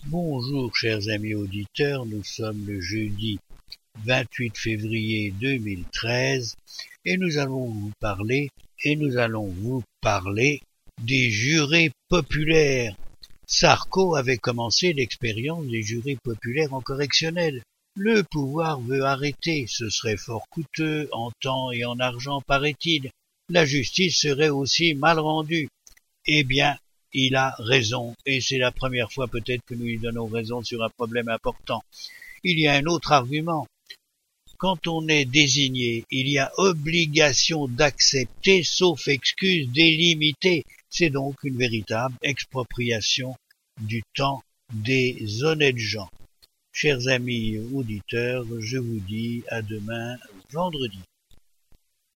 Bonjour chers amis auditeurs, nous sommes le jeudi 28 février 2013 et nous allons vous parler des jurés populaires. Sarko avait commencé l'expérience des jurés populaires en correctionnel. Le pouvoir veut arrêter, ce serait fort coûteux en temps et en argent paraît-il. La justice serait aussi mal rendue. Eh bien, il a raison, et c'est la première fois peut-être que nous lui donnons raison sur un problème important. Il y a un autre argument. Quand on est désigné, il y a obligation d'accepter, sauf excuse délimitée. C'est donc une véritable expropriation du temps des honnêtes gens. Chers amis auditeurs, je vous dis à demain vendredi.